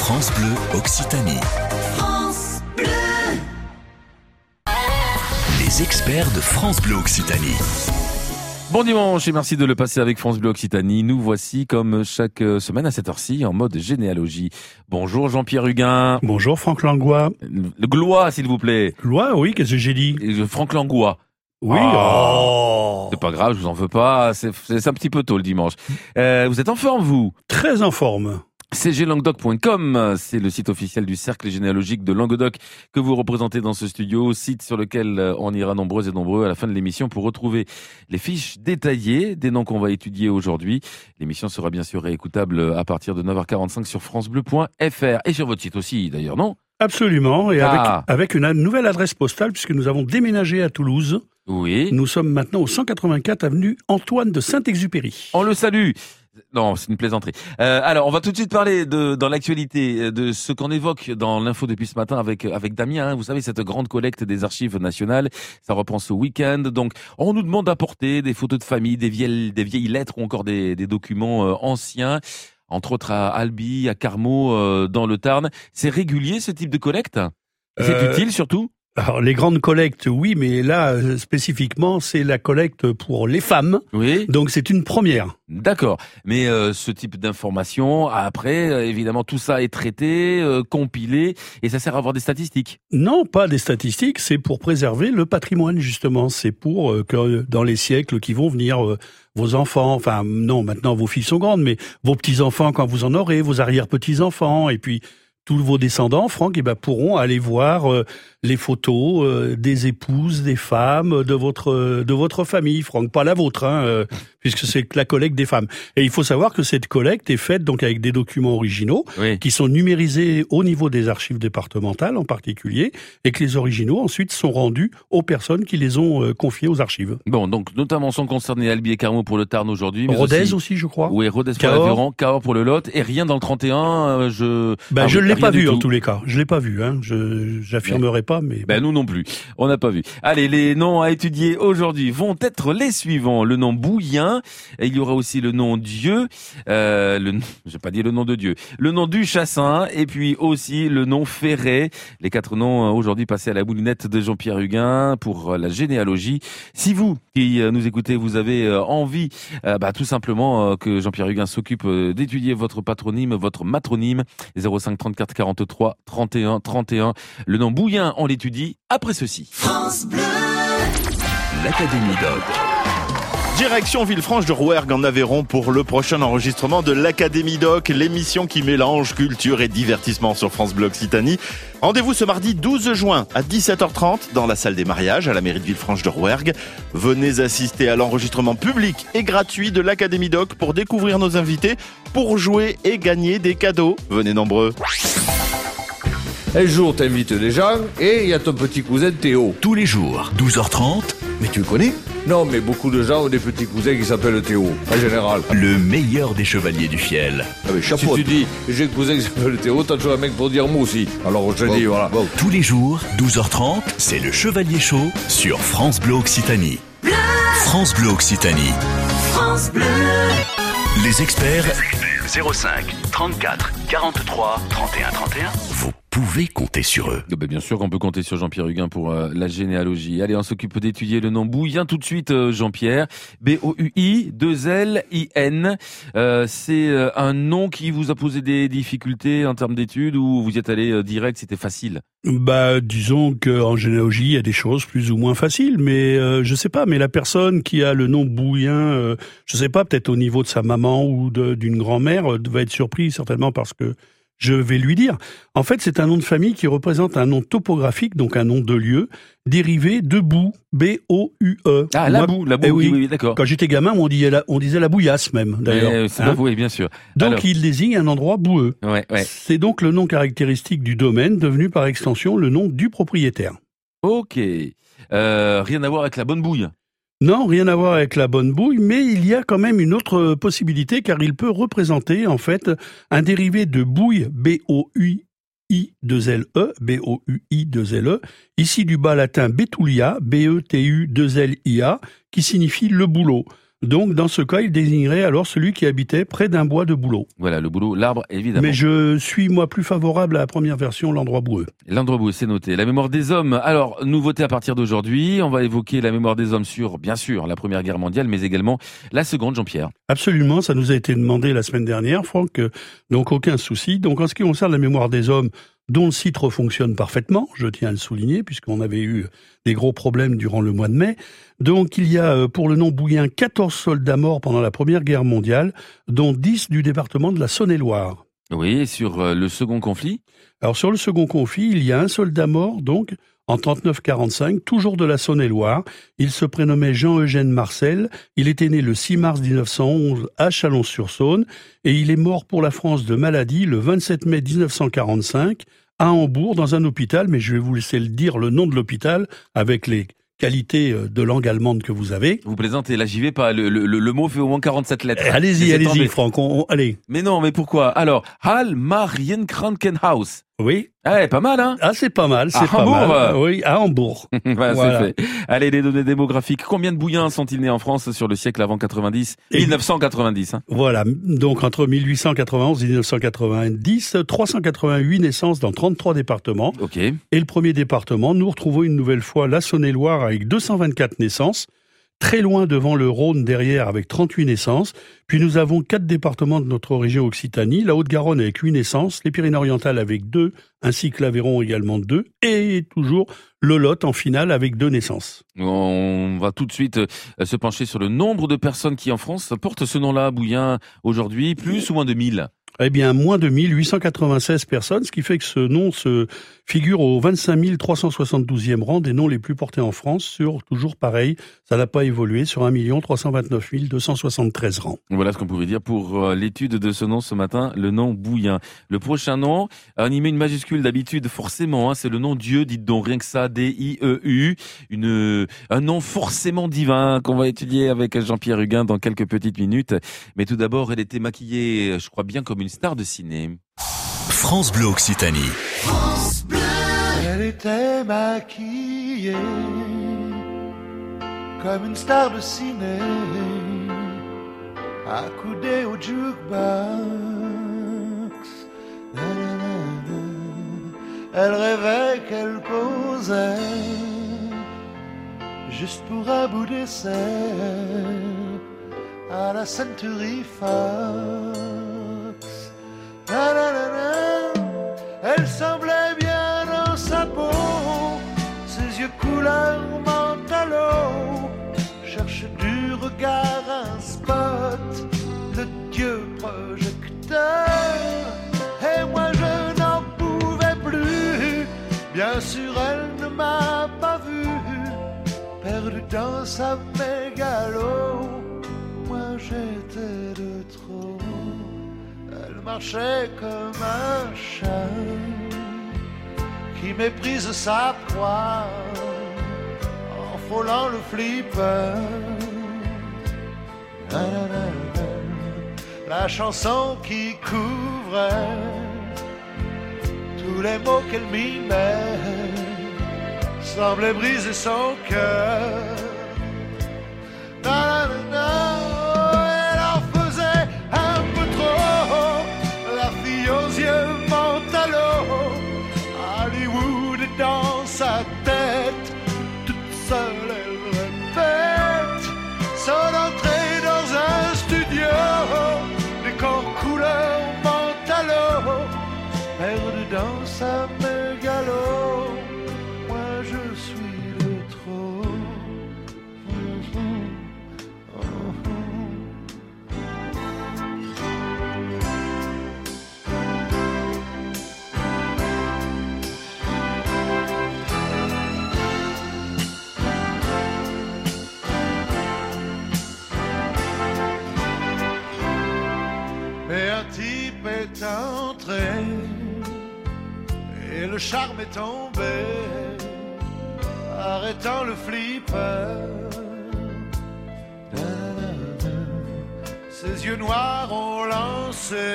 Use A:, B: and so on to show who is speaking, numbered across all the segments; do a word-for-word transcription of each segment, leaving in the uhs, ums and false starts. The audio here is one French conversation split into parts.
A: France Bleu Occitanie. France Bleu. Les experts de France Bleu Occitanie.
B: Bon dimanche et merci de le passer avec France Bleu Occitanie. Nous voici comme chaque semaine à cette heure-ci en mode généalogie. Bonjour Jean-Pierre Huguin.
C: Bonjour Franck Langlois.
B: Le Glois s'il vous plaît.
C: Glois, oui, qu'est-ce que j'ai dit?
B: Et Franck Langlois.
C: Oui.
B: Oh. C'est pas grave, je vous en veux pas. C'est, c'est un petit peu tôt le dimanche. Euh, vous êtes en forme vous?
C: Très en forme.
B: c g languedoc point com, c'est le site officiel du Cercle généalogique de Languedoc que vous représentez dans ce studio, site sur lequel on ira nombreux et nombreux à la fin de l'émission pour retrouver les fiches détaillées des noms qu'on va étudier aujourd'hui. L'émission sera bien sûr réécoutable à partir de neuf heures quarante-cinq sur francebleu point f r et sur votre site aussi d'ailleurs, non?
C: Absolument, et
B: Ah.
C: avec, avec une nouvelle adresse postale puisque nous avons déménagé à Toulouse.
B: Oui.
C: Nous sommes maintenant au cent quatre-vingt-quatre avenue Antoine de Saint-Exupéry.
B: On le salue. Non, c'est une plaisanterie. Euh, alors, on va tout de suite parler de dans l'actualité de ce qu'on évoque dans l'info depuis ce matin avec avec Damien. Hein. Vous savez, cette grande collecte des archives nationales, ça reprend ce week-end. Donc, on nous demande d'apporter des photos de famille, des vieilles des vieilles lettres ou encore des des documents euh, anciens, entre autres à Albi, à Carmaux, euh, dans le Tarn. C'est régulier ce type de collecte? C'est
C: Euh,
B: utile surtout?
C: Alors, les grandes collectes, oui, mais là, euh, spécifiquement, c'est la collecte pour les femmes.
B: Oui.
C: Donc, c'est une première.
B: D'accord, mais euh, ce type d'information, après, euh, évidemment, tout ça est traité, euh, compilé, et ça sert à avoir des statistiques.
C: Non, pas des statistiques, c'est pour préserver le patrimoine, justement. C'est pour euh, que dans les siècles qui vont venir, euh, vos enfants, enfin non, maintenant vos filles sont grandes, mais vos petits-enfants quand vous en aurez, vos arrière-petits-enfants, et puis tous vos descendants, Franck, eh ben, pourront aller voir euh, les photos euh, des épouses, des femmes, de votre euh, de votre famille, Franck, pas la vôtre, hein, euh, puisque c'est la collecte des femmes. Et il faut savoir que cette collecte est faite donc avec des documents originaux
B: Oui.
C: qui sont numérisés au niveau des archives départementales en particulier, et que les originaux ensuite sont rendus aux personnes qui les ont euh, confiés aux archives.
B: Bon, donc notamment sont concernés Albi et Carmaux pour le Tarn aujourd'hui. mais
C: Rodez aussi,
B: aussi,
C: je crois.
B: oui, Rodez pour
C: Cahors.
B: l'Aveyron, Cahors pour le Lot, et rien dans le trente et un. Euh, je.
C: Ben,
B: Ah
C: je
B: oui,
C: l'ai
B: rien
C: pas
B: du
C: vu en
B: tout.
C: tous les cas. Je l'ai pas vu. Hein. Je j'affirmerai pas, mais
B: Ben nous non plus, on n'a pas vu. Allez, les noms à étudier aujourd'hui vont être les suivants. Le nom Bouillin, il y aura aussi le nom Dieu, euh, le, j'ai pas dit le nom de Dieu, le nom du Chassin, et puis aussi le nom Ferret. Les quatre noms aujourd'hui passés à la moulinette de Jean-Pierre Huguin pour la généalogie. Si vous qui nous écoutez, vous avez envie, euh, bah, tout simplement euh, que Jean-Pierre Huguin s'occupe euh, d'étudier votre patronyme, votre matronyme, zéro cinq trente-quatre quarante-trois trente et un trente et un. Le nom Bouillin, on l'étudie après ceci.
A: France Bleu. L'Académie Doc.
D: Direction Villefranche de Rouergue en Aveyron pour le prochain enregistrement de l'Académie Doc, l'émission qui mélange culture et divertissement sur France Bleu Occitanie. Rendez-vous ce mardi douze juin à dix-sept heures trente dans la salle des mariages à la mairie de Villefranche de Rouergue. Venez assister à l'enregistrement public et gratuit de l'Académie Doc pour découvrir nos invités, pour jouer et gagner des cadeaux. Venez nombreux.
E: Un jour, t'invites des gens et il y a ton petit cousin Théo.
A: Tous les jours, douze heures trente,
E: Mais tu le connais? Non, mais beaucoup de gens ont des petits cousins qui s'appellent Théo, en général.
A: le meilleur des chevaliers du fiel.
E: Ah mais chapeau. Si tu dis, j'ai un cousin qui s'appelle Théo, t'as toujours un mec pour dire moi aussi. Alors je te dis, voilà. Bon.
A: Tous les jours, douze heures trente, c'est le Chevalier Chaud sur France Bleu Occitanie. France Bleu Occitanie.
F: France Bleu.
A: Les experts,
G: zéro cinq trente-quatre quarante-trois trente et un trente et un.
A: vous pouvez compter sur eux.
B: Eh ben, bien sûr qu'on peut compter sur Jean-Pierre Huguin pour euh, la généalogie. Allez, on s'occupe d'étudier le nom Bouillin tout de suite, euh, Jean-Pierre. B O U I deux L I N. Euh, c'est euh, un nom qui vous a posé des difficultés en termes d'études ou vous y êtes allé euh, direct, c'était facile?
C: bah disons que en généalogie il y a des choses plus ou moins faciles, mais euh, je sais pas. Mais la personne qui a le nom Bouillin, euh, je sais pas, peut-être au niveau de sa maman ou de, d'une grand-mère, euh, va être surpris certainement parce que je vais lui dire. En fait, c'est un nom de famille qui représente un nom topographique, donc un nom de lieu, dérivé de boue, B O U E.
B: Ah, la
C: Moi,
B: boue, la boue,
C: eh
B: oui,
C: oui.
B: oui, d'accord.
C: Quand j'étais gamin, on disait la, on disait la bouillasse même, d'ailleurs.
B: Euh, c'est
C: hein.
B: pas vous, oui, bien sûr.
C: Donc,
B: Alors,
C: il désigne un endroit boueux.
B: ouais, ouais.
C: C'est donc le nom caractéristique du domaine, devenu par extension le nom du propriétaire.
B: Ok. Euh, rien à voir avec la bonne bouille.
C: Non, rien à voir avec la bonne bouille, mais il y a quand même une autre possibilité, car il peut représenter, en fait, un dérivé de bouille, B O U I deux L E, B O U I deux L E, ici du bas latin betulia, B E T U deux L I A, qui signifie le bouleau. Donc, dans ce cas, il désignerait alors celui qui habitait près d'un bois de bouleau.
B: Voilà, le boulot, l'arbre, évidemment.
C: Mais je suis, moi, plus favorable à la première version, l'endroit boueux.
B: L'endroit boueux, c'est noté. La mémoire des hommes. Alors, nouveauté à partir d'aujourd'hui. On va évoquer la mémoire des hommes sur, bien sûr, la Première Guerre mondiale, mais également la Seconde, Jean-Pierre.
C: Absolument, ça nous a été demandé la semaine dernière, Franck, donc aucun souci. Donc, en ce qui concerne la mémoire des hommes, dont le site refonctionne parfaitement, je tiens à le souligner, puisqu'on avait eu des gros problèmes durant le mois de mai. Donc il y a pour le nom Bouillin quatorze soldats morts pendant la Première Guerre mondiale, dont dix du département de la Saône-et-Loire.
B: Oui, sur le second conflit.
C: Alors sur le second conflit, il y a un soldat mort, donc, en trente-neuf quarante-cinq, toujours de la Saône-et-Loire. Il se prénommait Jean-Eugène Marcel. Il était né le six mars mille neuf cent onze à Chalon-sur-Saône et il est mort pour la France de maladie le vingt-sept mai mille neuf cent quarante-cinq à Hambourg dans un hôpital, mais je vais vous laisser le dire le nom de l'hôpital avec les qualité de langue allemande que vous avez.
B: Vous plaisantez, là j'y vais pas, le, le, le mot fait au moins quarante-sept lettres.
C: Allez-y, allez-y Franck, on, on, allez.
B: Mais non, mais pourquoi? Alors, Hall-Marienkrankenhaus.
C: Oui.
B: Ah, ouais, pas mal, hein?
C: Ah, c'est pas mal, c'est
B: à
C: pas
B: Hambourg.
C: mal. Oui, à Hambourg.
B: Voilà,
C: voilà.
B: C'est fait. Allez, les données démographiques. Combien de Bouillins sont-ils nés en France sur le siècle avant quatre-vingt-dix? Et mille neuf cent quatre-vingt-dix, hein.
C: Voilà. Donc, entre mille huit cent quatre-vingt-onze et mille neuf cent quatre-vingt-dix, trois cent quatre-vingt-huit naissances dans trente-trois départements.
B: Ok.
C: Et le premier département, nous retrouvons une nouvelle fois la Saône-et-Loire avec deux cent vingt-quatre naissances. Très loin devant le Rhône derrière avec trente-huit naissances. Puis nous avons quatre départements de notre région Occitanie, la Haute-Garonne avec huit naissances, les Pyrénées-Orientales avec deux, ainsi que l'Aveyron également deux, et toujours le Lot en finale avec deux naissances.
B: On va tout de suite se pencher sur le nombre de personnes qui en France portent ce nom-là, Bouillin, aujourd'hui, plus ou moins de mille?
C: Eh bien, moins de mille huit cent quatre-vingt-seize personnes, ce qui fait que ce nom se figure au vingt-cinq mille trois cent soixante-douzième rang des noms les plus portés en France, sur, toujours pareil, ça n'a pas évolué, sur un million trois cent vingt-neuf mille deux cent soixante-treize rangs.
B: Voilà ce qu'on pouvait dire pour l'étude de ce nom ce matin, le nom Bouillin. Le prochain nom, on y met une majuscule d'habitude, forcément, hein, c'est le nom Dieu, dites donc rien que ça, D I E U, une, un nom forcément divin qu'on va étudier avec Jean-Pierre Huguin dans quelques petites minutes. Mais tout d'abord, elle était maquillée, je crois bien comme une star de ciné.
A: France Bleu Occitanie. France Bleu.
F: Elle était maquillée comme une star de ciné, accoudée au jukebox. Elle rêvait qu'elle causait juste pour un bout d'essai à la Century Fox. Na, na, na, na. Elle semblait bien dans sa peau, ses yeux couleur mentalo, cherche du regard un spot, le dieu projecteur. Et moi je n'en pouvais plus, bien sûr elle ne m'a pas vu, perdu dans sa mégalo, moi j'étais de trop. Elle marchait comme un chat qui méprise sa proie en frôlant le flipper. La chanson qui couvrait tous les mots qu'elle mimait semblait briser son cœur. Elle en faisait un peu trop, la fille aux yeux mentalo. Hollywood est dans sa tête, toute seule elle répète son entrée dans un studio, décor couleur mentalo, perdu dans sa mégalo. Moi je suis le trop. Mais un type est entré et le charme est tombé, arrêtant le flipper. Ses yeux noirs ont lancé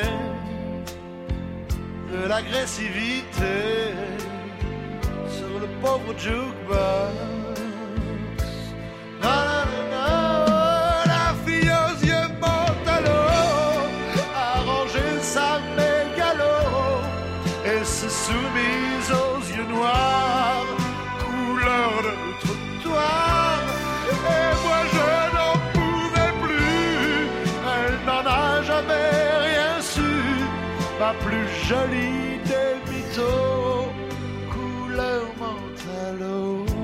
F: de l'agressivité sur le pauvre jukebox. La fille jeunesse soumise aux yeux noirs, couleur de trottoir. Et moi je n'en pouvais plus, elle n'en a jamais rien su, ma plus jolie des mythos, couleur mentalo.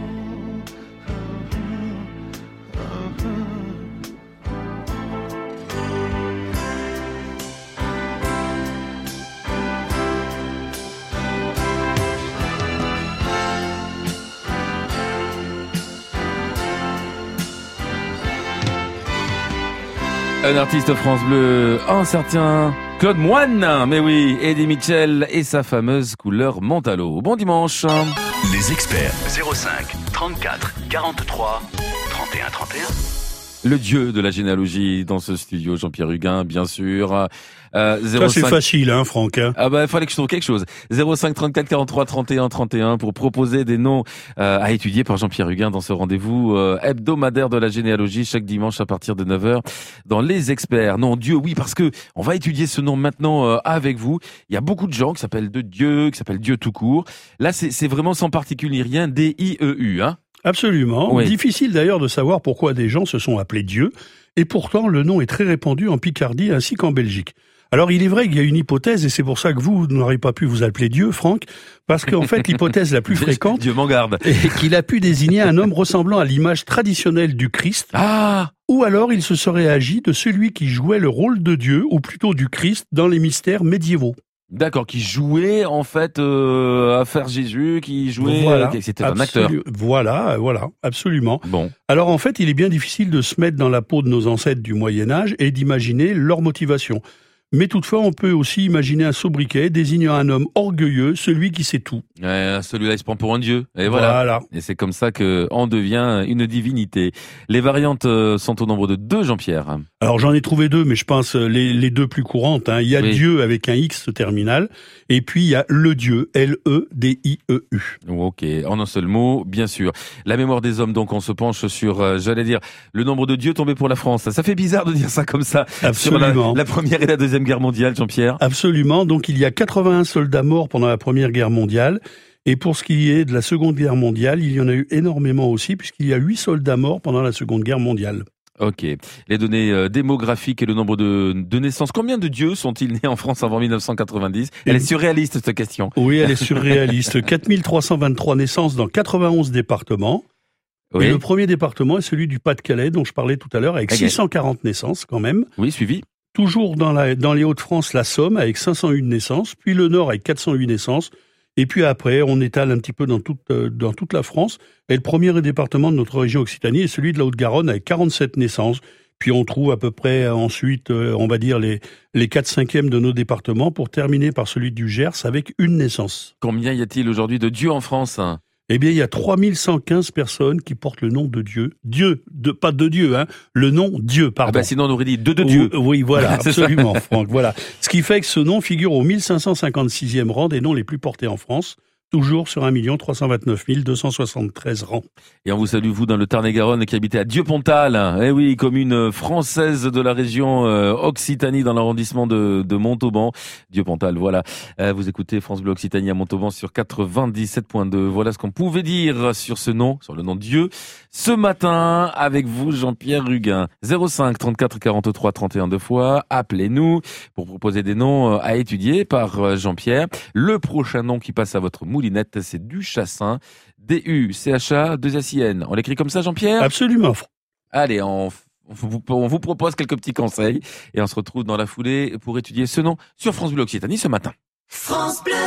B: Un artiste France Bleu, un certain Claude Moine, mais oui, Eddie Mitchell et sa fameuse couleur Mentalo. Bon dimanche.
A: Les experts.
G: zéro cinq trente-quatre quarante-trois trente et un trente et un.
B: Le dieu de la généalogie dans ce studio, Jean-Pierre Huguin, bien sûr. Euh,
C: Ça, c'est facile, hein, Franck. Hein.
B: Ah bah, il fallait que je trouve quelque chose. zéro cinq trente-quatre quarante-trois trente et un trente et un pour proposer des noms euh, à étudier par Jean-Pierre Huguin dans ce rendez-vous euh, hebdomadaire de la généalogie chaque dimanche à partir de neuf heures dans Les Experts. Non, Dieu, oui, parce que on va étudier ce nom maintenant euh, avec vous. Il y a beaucoup de gens qui s'appellent de Dieu, qui s'appellent Dieu tout court. Là, c'est, c'est vraiment sans particule ni rien, D I E U, hein.
C: Absolument.
B: Oui.
C: Difficile d'ailleurs de savoir pourquoi des gens se sont appelés Dieu, et pourtant le nom est très répandu en Picardie ainsi qu'en Belgique. Alors il est vrai qu'il y a une hypothèse, et c'est pour ça que vous, vous n'aurez pas pu vous appeler Dieu, Franck, parce qu'en fait l'hypothèse la plus fréquente
B: Dieu m'en garde.
C: est qu'il a pu désigner un homme ressemblant à l'image traditionnelle du Christ,
B: Ah,
C: ou alors il se serait agi de celui qui jouait le rôle de Dieu, ou plutôt du Christ, dans les mystères médiévaux.
B: d'accord, qui jouait en fait euh, à faire Jésus, qui jouait,
C: Voilà,
B: euh, c'était un acteur.
C: Absolu- Voilà, voilà, absolument.
B: Bon,
C: Alors en fait, il est bien difficile de se mettre dans la peau de nos ancêtres du Moyen-Âge et d'imaginer leur motivation. Mais toutefois, on peut aussi imaginer un sobriquet désignant un homme orgueilleux, celui qui sait tout.
B: euh, celui-là il se prend pour un dieu. Et voilà.
C: Voilà.
B: Et c'est comme ça que on devient une divinité. Les variantes euh, sont au nombre de deux, Jean-Pierre.
C: Alors j'en ai trouvé deux, mais je pense euh, les, les deux plus courantes. Hein. Il y a
B: Oui.
C: Dieu avec un X terminal, et puis il y a le Dieu, L E D I E U.
B: Ok, en un seul mot, bien sûr. La mémoire des hommes, donc on se penche sur, euh, j'allais dire, le nombre de dieux tombés pour la France. Ça fait bizarre de dire ça comme ça. Sur la,
C: Absolument.
B: la première et la deuxième guerre mondiale, Jean-Pierre.
C: Absolument. Donc il y a quatre-vingt-un soldats morts pendant la Première Guerre mondiale. Et pour ce qui est de la Seconde Guerre mondiale, il y en a eu énormément aussi, puisqu'il y a huit soldats morts pendant la Seconde Guerre mondiale.
B: Ok. Les données euh, démographiques et le nombre de, de naissances. Combien de dieux sont-ils nés en France avant mille neuf cent quatre-vingt-dix? Elle est surréaliste, cette question.
C: Oui, elle est surréaliste. quatre mille trois cent vingt-trois naissances dans quatre-vingt-onze départements.
B: Oui,
C: Et le premier département est celui du Pas-de-Calais, dont je parlais tout à l'heure, avec
B: Ok.
C: six cent quarante naissances quand même.
B: oui, suivi.
C: Toujours dans, la, dans les Hauts-de-France, la Somme, avec cinq cent un naissances. Puis le Nord, avec quatre cent huit naissances. Et puis après, on étale un petit peu dans toute, euh, dans toute la France. Et le premier département de notre région Occitanie est celui de la Haute-Garonne, avec quarante-sept naissances. Puis on trouve à peu près euh, ensuite, euh, on va dire, les, les quatre cinquièmes de nos départements, pour terminer par celui du Gers, avec une naissance.
B: Combien y a-t-il aujourd'hui de dieux en France?
C: Eh bien, il y a trois mille cent quinze personnes qui portent le nom de Dieu. Dieu, de, pas de Dieu, hein. Le nom Dieu, pardon.
B: Ah bah sinon on aurait dit deux de dieux.
C: Oui, oui, voilà,
B: C'est ça.
C: absolument, Franck. Voilà. Ce qui fait que ce nom figure au mille cinq cent cinquante-sixième rang des noms les plus portés en France, toujours sur un million trois cent vingt-neuf mille deux cent soixante-treize rangs.
B: Et on vous salue, vous, dans le Tarn-et-Garonne, qui habitez à Dieupontal. Eh oui, commune française de la région euh, Occitanie, dans l'arrondissement de, de Montauban. Dieupontal, voilà. Euh, vous écoutez France Bleu Occitanie à Montauban sur quatre-vingt-dix-sept point deux. Voilà ce qu'on pouvait dire sur ce nom, sur le nom de Dieu, ce matin, avec vous, Jean-Pierre Huguin. zéro cinq trente-quatre quarante-trois trente et un deux fois. Appelez-nous pour proposer des noms à étudier par euh, Jean-Pierre. Le prochain nom qui passe à votre moulinette, c'est Duchassin. D U C H A deux S I N. On l'écrit comme ça, Jean-Pierre?
C: Absolument, Franck.
B: Allez, on, on, vous, on vous propose quelques petits conseils et on se retrouve dans la foulée pour étudier ce nom sur France Bleu Occitanie ce matin.
A: France Bleu.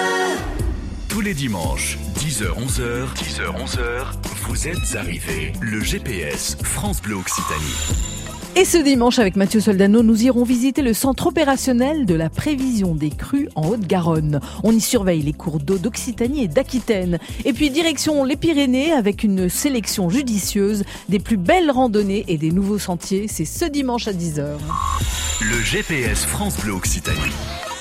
A: Tous les dimanches, dix heures onze heures, dix heures onze heures, vous êtes arrivés. Le G P S France Bleu Occitanie.
H: Et ce dimanche, avec Mathieu Soldano, nous irons visiter le centre opérationnel de la prévision des crues en Haute-Garonne. On y surveille les cours d'eau d'Occitanie et d'Aquitaine. Et puis direction les Pyrénées avec une sélection judicieuse des plus belles randonnées et des nouveaux sentiers. C'est ce dimanche à dix heures.
A: Le G P S France Bleu Occitanie.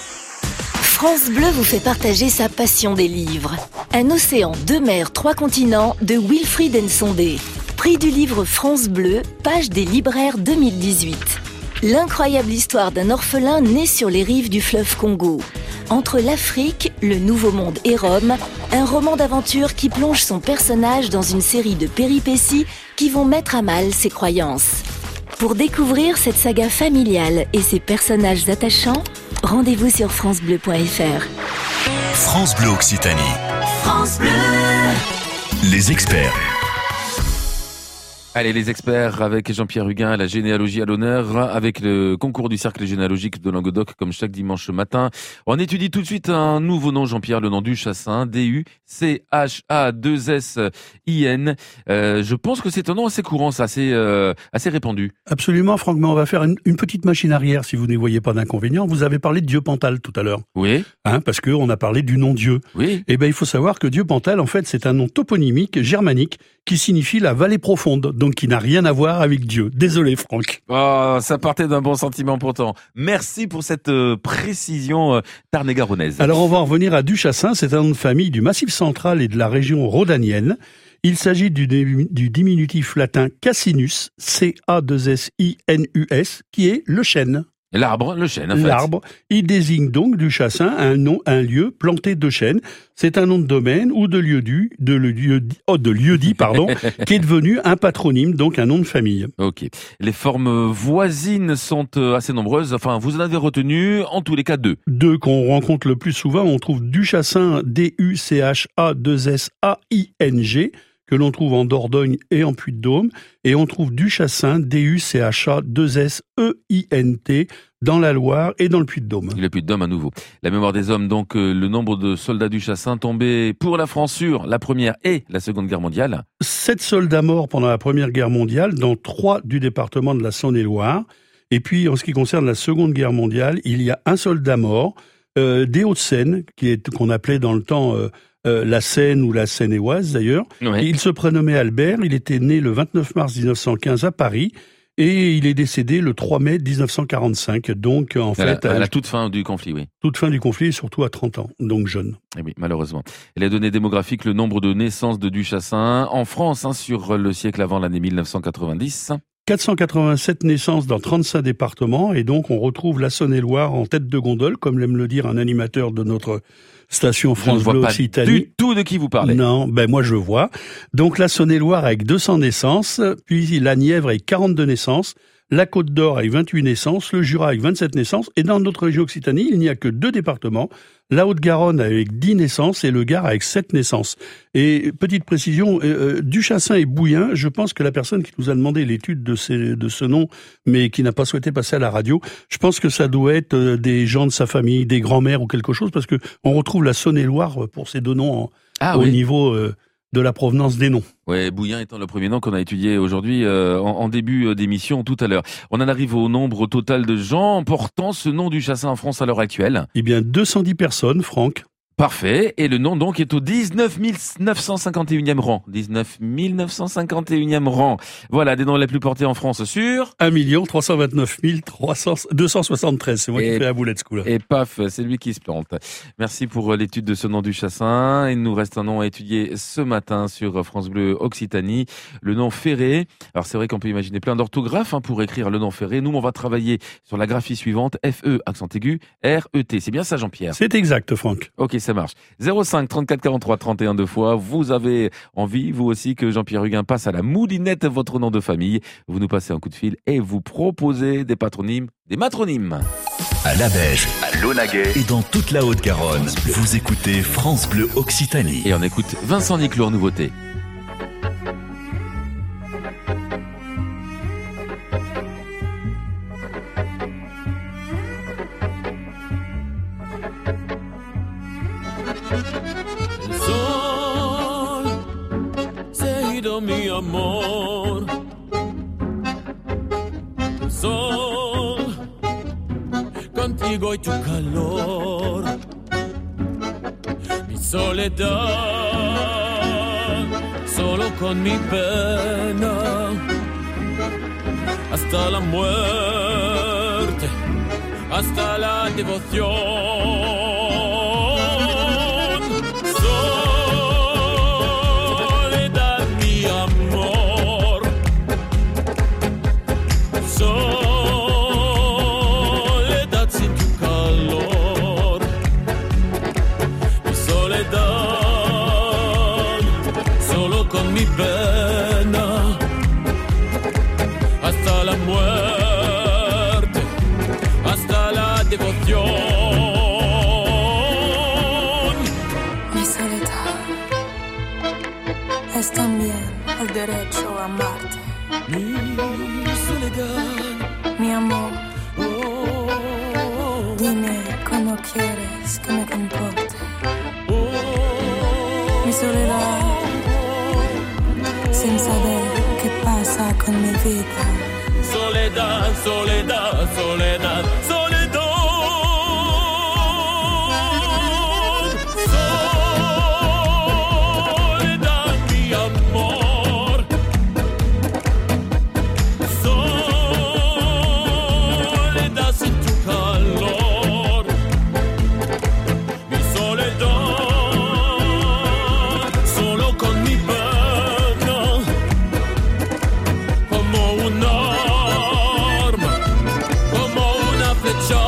I: France Bleu vous fait partager sa passion des livres. Un océan, deux mers, trois continents de Wilfried Nsondé. Prix du livre France Bleu, page des libraires deux mille dix-huit. L'incroyable histoire d'un orphelin né sur les rives du fleuve Congo. Entre l'Afrique, le Nouveau Monde et Rome, un roman d'aventure qui plonge son personnage dans une série de péripéties qui vont mettre à mal ses croyances. Pour découvrir cette saga familiale et ses personnages attachants, rendez-vous sur francebleu point fr.
A: France Bleu Occitanie.
I: France Bleu.
A: Les experts.
B: Allez, les experts avec Jean-Pierre Huguin, la généalogie à l'honneur, avec le concours du cercle généalogique de Languedoc, comme chaque dimanche matin. On étudie tout de suite un nouveau nom, Jean-Pierre, le nom du Chassin, D U C H A deux S I N. Euh, je pense que c'est un nom assez courant, ça, assez, euh, assez répandu.
C: Absolument, Franck, mais on va faire une, une petite machine arrière, si vous n'y voyez pas d'inconvénient. Vous avez parlé de Dieu Pantal tout à l'heure.
B: Oui.
C: Hein, parce qu'on a parlé du nom Dieu.
B: Oui.
C: Eh ben, il faut savoir que Dieu Pantal, en fait, c'est un nom toponymique germanique qui signifie la vallée profonde, donc qui n'a rien à voir avec Dieu. Désolé, Franck.
B: Oh, ça partait d'un bon sentiment pourtant. Merci pour cette euh, précision euh, tarn-et-garonnaise.
C: Alors, on va en revenir à Duchassin. C'est un nom de famille du Massif central et de la région rhodanienne. Il s'agit du, du diminutif latin Cassinus, C A deux S I N U S, qui est le chêne.
B: L'arbre, le chêne, en fait.
C: L'arbre, il désigne donc Duchassin un nom, un lieu planté de chênes. C'est un nom de domaine ou de lieu dit, de lieu dit, oh, de lieu dit, pardon, qui est devenu un patronyme, donc un nom de famille.
B: Ok. Les formes voisines sont assez nombreuses. Enfin, vous en avez retenu, en tous les cas, deux.
C: Deux qu'on rencontre le plus souvent. On trouve Duchassin, D U C H A deux S A I N G, que l'on trouve en Dordogne et en Puy-de-Dôme, et on trouve Duchassin, D U C H A deux S E I N T, dans la Loire et dans le Puy-de-Dôme.
B: Le Puy-de-Dôme à nouveau. La mémoire des hommes, donc, euh, le nombre de soldats du Chassin tombés pour la France sur la Première et la Seconde Guerre mondiale.
C: Sept soldats morts pendant la Première Guerre mondiale, dans trois du département de la Saône-et-Loire. Et puis, en ce qui concerne la Seconde Guerre mondiale, il y a un soldat mort, euh, des Hauts-de-Seine, qui est, qu'on appelait dans le temps... Euh, Euh, la Seine ou la Seine-et-Oise d'ailleurs.
B: Ouais.
C: Il se prénommait Albert, il était né le vingt-neuf mars mille neuf cent quinze à Paris et il est décédé le trois mai mille neuf cent quarante-cinq, donc en
B: à
C: fait
B: la, à
C: à
B: la toute fin du conflit, oui.
C: toute fin du conflit et surtout à trente ans, donc jeune.
B: Eh oui, malheureusement. Et les données démographiques, le nombre de naissances de Duchassin en France hein, sur le siècle avant l'année mille neuf cent quatre-vingt-dix.
C: quatre cent quatre-vingt-sept naissances dans trente-cinq départements et donc on retrouve la Saône-et-Loire en tête de gondole, comme l'aime le dire un animateur de notre station France Bleu Occitanie.
B: Je ne vois pas du tout de qui vous parlez.
C: Non, ben moi je vois. Donc la Saône-et-Loire avec deux cents naissances, puis la Nièvre avec quarante-deux naissances, la Côte d'Or avec vingt-huit naissances, le Jura avec vingt-sept naissances, et dans notre région Occitanie, il n'y a que deux départements, la Haute-Garonne avec dix naissances et le Gard avec sept naissances. Et petite précision, euh, Duchassin et Bouillin, je pense que la personne qui nous a demandé l'étude de, ces, de ce nom, mais qui n'a pas souhaité passer à la radio, je pense que ça doit être euh, des gens de sa famille, des grands-mères ou quelque chose, parce que on retrouve la Saône-et-Loire pour ces deux noms en,
B: ah,
C: au
B: oui.
C: niveau euh, de la provenance des noms.
B: Ouais, Bouillin étant le premier nom qu'on a étudié aujourd'hui euh, en, en début d'émission tout à l'heure. On en arrive au nombre total de gens portant ce nom du Chassin en France à l'heure actuelle.
C: Eh bien, deux cent dix personnes, Franck.
B: Parfait. Et le nom donc est au dix-neuf mille neuf cent cinquante et unième rang. dix-neuf mille neuf cent cinquante et unième rang. Voilà, des noms les plus portés en France sur...
C: un million trois cent vingt-neuf mille deux cent soixante-treize. C'est moi
B: et,
C: qui fais la boulette, ce coup-là.
B: Et paf, c'est lui qui se plante. Merci pour l'étude de ce nom du Chassin. Il nous reste un nom à étudier ce matin sur France Bleu Occitanie. Le nom Ferré. Alors c'est vrai qu'on peut imaginer plein d'orthographes hein, pour écrire le nom Ferré. Nous, on va travailler sur la graphie suivante. F E, accent aigu, R E T. C'est bien ça, Jean-Pierre?
C: C'est exact, Franck.
B: Ok, ça marche. zéro cinq trente-quatre quarante-trois trente et un deux fois. Vous avez envie, vous aussi, que Jean-Pierre Huguin passe à la moulinette votre nom de famille. Vous nous passez un coup de fil et vous proposez des patronymes, des matronymes.
A: À Labège, à Launaguet et dans toute la Haute-Garonne, vous écoutez France Bleu Occitanie.
B: Et on écoute Vincent Niclot en nouveauté.
J: Mi amor, sol, contigo y tu calor, mi soledad, solo con mi pena, hasta la muerte, hasta la devoción. soledad, solo con mi pena, hasta la muerte, hasta la devoción.
K: Mi soledad es también el derecho a amarte.
J: Mi soledad,
K: mi amor.
J: oh,
K: Dime cómo quieres que me comporte.
J: oh,
K: Mi soledad, sin saber qué pasa con mi vida.
J: soledad, soledad, soledad, soledad, soledad, mi amor, soledad sin tu calor, mi soledad, solo con mi pena, como un arma, como una flecha.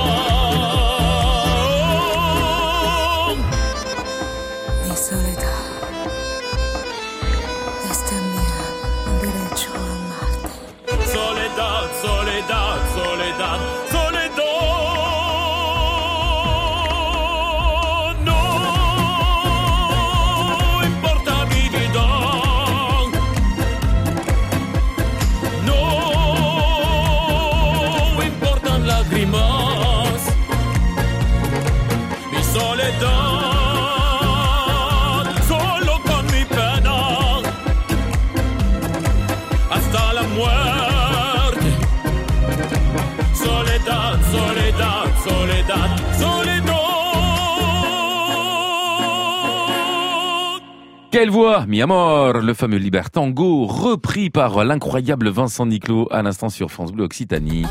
K: Mi soledad es también el derecho a amarte.
J: Soledad, soledad, soledad, soledad. No importa mi vida. No importan lágrimas. Mi soledad, solo con mi pena, hasta la muerte. Soledad, soledad, soledad, soledad.
B: Quelle voix, mi amor, le fameux Libertango, repris par l'incroyable Vincent Niclot à l'instant sur France Bleu Occitanie.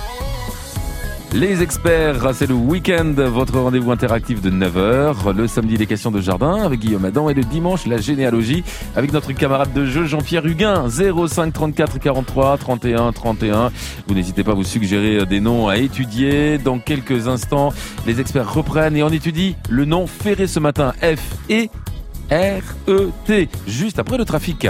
B: Les experts, c'est le week-end, votre rendez-vous interactif de neuf heures. Le samedi, les questions de jardin avec Guillaume Adam et le dimanche, la généalogie avec notre camarade de jeu Jean-Pierre Huguin. zéro cinq trente-quatre quarante-trois trente et un trente et un. Vous n'hésitez pas à vous suggérer des noms à étudier. Dans quelques instants, les experts reprennent et on étudie le nom ferré ce matin. F E R E T, juste après le trafic.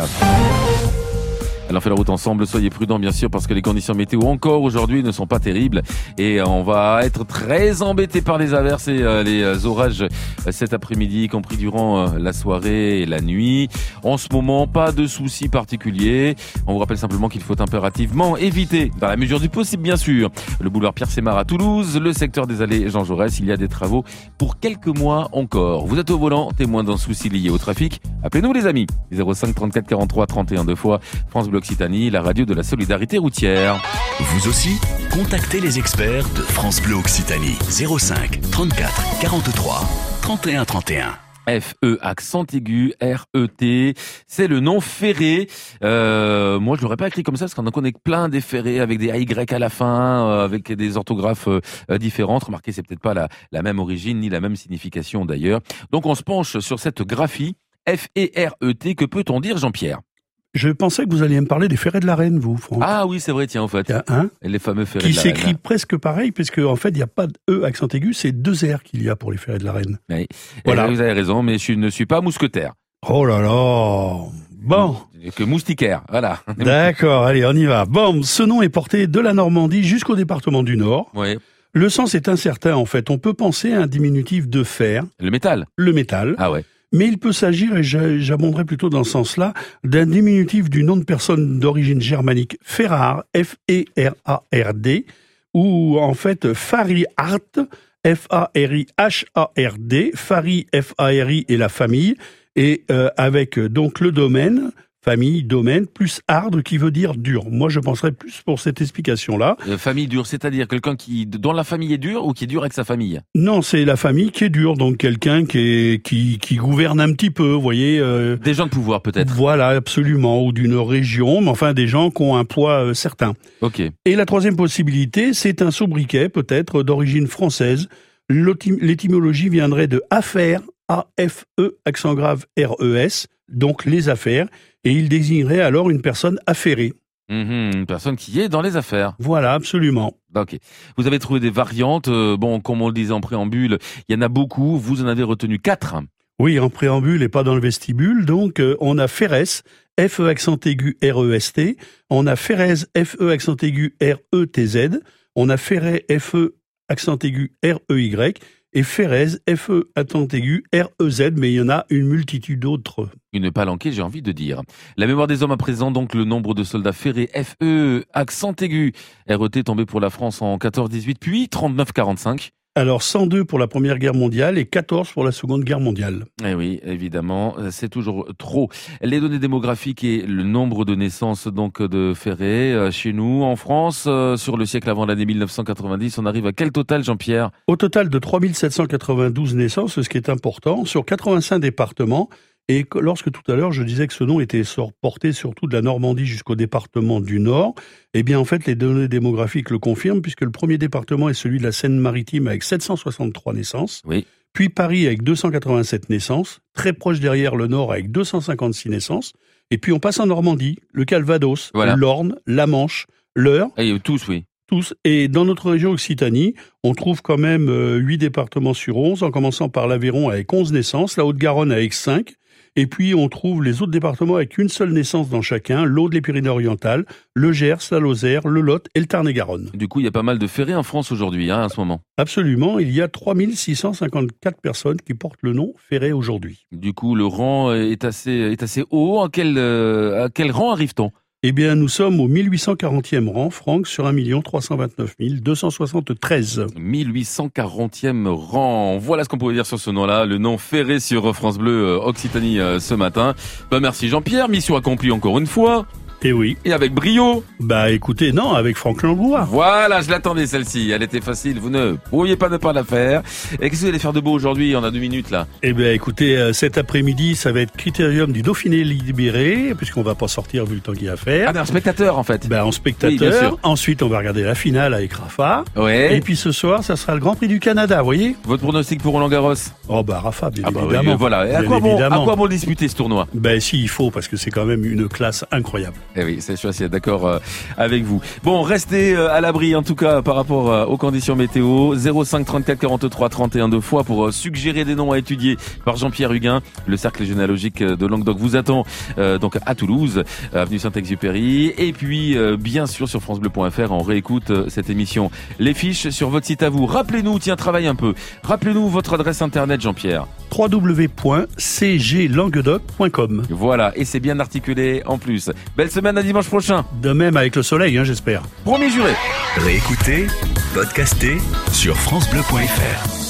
B: Alors on fait la route ensemble, soyez prudents bien sûr parce que les conditions météo encore aujourd'hui ne sont pas terribles et on va être très embêtés par les averses et euh, les euh, orages euh, cet après-midi, y compris durant euh, la soirée et la nuit. En ce moment, pas de soucis particuliers. On vous rappelle simplement qu'il faut impérativement éviter, dans la mesure du possible bien sûr, le boulevard Pierre-Sémar à Toulouse, le secteur des allées Jean Jaurès. Il y a des travaux pour quelques mois encore. Vous êtes au volant, témoin d'un souci lié au trafic. Appelez-nous les amis. zéro cinq trente-quatre quarante-trois trente et un deux fois. France Bleu Occitanie, la radio de la solidarité routière.
A: Vous aussi, contactez les experts de France Bleu Occitanie. zéro cinq trente-quatre quarante-trois trente et un trente et un.
B: F E accent aigu R E T, c'est le nom ferré. Euh, moi, je l'aurais pas écrit comme ça parce qu'on en connaît plein des ferrés avec des A Y à la fin, euh, avec des orthographes euh, différentes. Remarquez, c'est peut-être pas la, la même origine ni la même signification d'ailleurs. Donc, on se penche sur cette graphie F E R E T. Que peut-on dire, Jean-Pierre?
C: Je pensais que vous alliez me parler des ferrés de la Reine, vous, Franck.
B: Ah oui, c'est vrai, tiens, en fait.
C: Il y a un
B: les fameux ferrés
C: qui
B: de la Reine.
C: s'écrit presque pareil, puisque en fait, il n'y a pas de E accent aigu, c'est deux R qu'il y a pour les ferrés de la Reine.
B: Oui.
C: Voilà.
B: Et vous avez raison, mais je ne suis pas mousquetaire.
C: Oh là là. Bon.
B: Que moustiquaire, voilà.
C: D'accord, allez, on y va. Bon, ce nom est porté de la Normandie jusqu'au département du Nord.
B: Oui.
C: Le sens est incertain, en fait. On peut penser à un diminutif de fer.
B: Le métal.
C: Le métal.
B: Ah ouais.
C: Mais il peut s'agir, et j'abonderai plutôt dans ce sens-là, d'un diminutif du nom de personne d'origine germanique Ferrard, F E R A R D, ou en fait Farihart, F A R I H A R D, Fari, F A R I et la famille, et euh, avec donc le domaine, famille, domaine, plus ardre qui veut dire dur. Moi, je penserais plus pour cette explication-là.
B: Euh, famille dure, c'est-à-dire quelqu'un qui, dont la famille est dure ou qui est dur avec sa famille?
C: Non, c'est la famille qui est dure, donc quelqu'un qui est, qui, qui gouverne un petit peu, vous voyez. Euh,
B: des gens de pouvoir, peut-être.
C: Voilà, absolument, ou d'une région, mais enfin des gens qui ont un poids euh, certain.
B: Ok.
C: Et la troisième possibilité, c'est un sobriquet, peut-être d'origine française. L'étymologie viendrait de affaire, A F E, accent grave R E S, donc les affaires, et il désignerait alors une personne affairée.
B: Mmh, une personne qui est dans les affaires.
C: Voilà, absolument.
B: Ok. Vous avez trouvé des variantes, euh, bon, comme on le disait en préambule, il y en a beaucoup, vous en avez retenu quatre.
C: Oui, en préambule et pas dans le vestibule. Donc, euh, on a Ferrez, F E accent aigu R E S T. On a Ferrez, F E accent aigu R E T Z. On a Ferret, F E accent aigu R E Y. Et Ferrez, F E accent aigu R E Z. Mais il y en a une multitude d'autres.
B: Une palanquée, j'ai envie de dire. La mémoire des hommes à présent, donc le nombre de soldats ferrés, F E accent aigu R E T tombé pour la France en quatorze dix-huit, puis trente-neuf quarante-cinq.
C: Alors, cent deux pour la Première Guerre mondiale et quatorze pour la Seconde Guerre mondiale.
B: Eh oui, évidemment, c'est toujours trop. Les données démographiques et le nombre de naissances donc de ferrés chez nous, en France, sur le siècle avant l'année mille neuf cent quatre-vingt-dix, on arrive à quel total, Jean-Pierre ?
C: Au total de trois mille sept cent quatre-vingt-douze naissances, ce qui est important, sur quatre-vingt-cinq départements. Et lorsque tout à l'heure je disais que ce nom était porté surtout de la Normandie jusqu'au département du Nord, eh bien en fait les données démographiques le confirment puisque le premier département est celui de la Seine-Maritime avec sept cent soixante-trois naissances,
B: oui.
C: Puis Paris avec deux cent quatre-vingt-sept naissances, très proche derrière le Nord avec deux cent cinquante-six naissances, et puis on passe en Normandie, le Calvados, voilà. l'Orne, la Manche, l'Eure.
B: Et tous, oui.
C: Tous. Et dans notre région Occitanie, on trouve quand même euh, huit départements sur onze, en commençant par l'Aveyron avec onze naissances, la Haute-Garonne avec cinq, et puis on trouve les autres départements avec une seule naissance dans chacun, l'Aude, les Pyrénées-Orientales, le Gers, la Lozère, le Lot et le Tarn-et-Garonne.
B: Du coup, il y a pas mal de ferrés en France aujourd'hui, hein, à ce moment.
C: Absolument, il y a trois mille six cent cinquante-quatre personnes qui portent le nom ferré aujourd'hui.
B: Du coup, le rang est assez, est assez haut. À quel, euh, à quel rang arrive-t-on ?
C: Eh bien, nous sommes au mille huit cent quarantième rang, Franck, sur un million trois cent vingt-neuf mille deux cent soixante-treize.
B: mille huit cent quarantième rang. Voilà ce qu'on pouvait dire sur ce nom-là. Le nom ferré sur France Bleu Occitanie ce matin. Bah, merci Jean-Pierre. Mission accomplie encore une fois.
C: Et oui.
B: Et avec brio.
C: Bah écoutez, non, avec Franck Langlois.
B: Voilà, je l'attendais celle-ci. Elle était facile, vous ne pourriez pas ne pas la faire. Et qu'est-ce que vous allez faire de beau aujourd'hui ? On a deux minutes là.
C: Eh bien écoutez, euh, cet après-midi, ça va être Critérium du Dauphiné libéré, puisqu'on va pas sortir vu le temps qu'il y a à faire.
B: Ah ben en spectateur en fait.
C: Ben en spectateur. Oui, bien sûr. Ensuite, on va regarder la finale avec Rafa.
B: Ouais.
C: Et puis ce soir, ça sera le Grand Prix du Canada, vous voyez ?
B: Votre pronostic pour Roland Garros ?
C: Oh bah Rafa, bien
B: ah bah
C: évidemment.
B: Oui, voilà. Et à quoi, bon, à quoi bon disputer ce tournoi ?
C: Ben si, il faut, parce que c'est quand même une classe incroyable.
B: Eh oui, c'est sûr. D'accord euh, avec vous. Bon, restez euh, à l'abri en tout cas par rapport euh, aux conditions météo. zéro cinq trente-quatre quarante-trois trente et un deux fois pour euh, suggérer des noms à étudier par Jean-Pierre Huguin. Le cercle généalogique de Languedoc vous attend euh, donc à Toulouse, avenue Saint-Exupéry. Et puis euh, bien sûr sur francebleu point f r on réécoute euh, cette émission. Les fiches sur votre site à vous. Rappelez-nous, tiens, travaille un peu. Rappelez-nous votre adresse internet, Jean-Pierre.
C: w w w point c g languedoc point com.
B: Voilà, et c'est bien articulé en plus. Belle semaine à dimanche prochain.
C: De même avec le soleil, hein, j'espère.
B: Promis juré.
A: Réécoutez, podcastez sur francebleu point f r.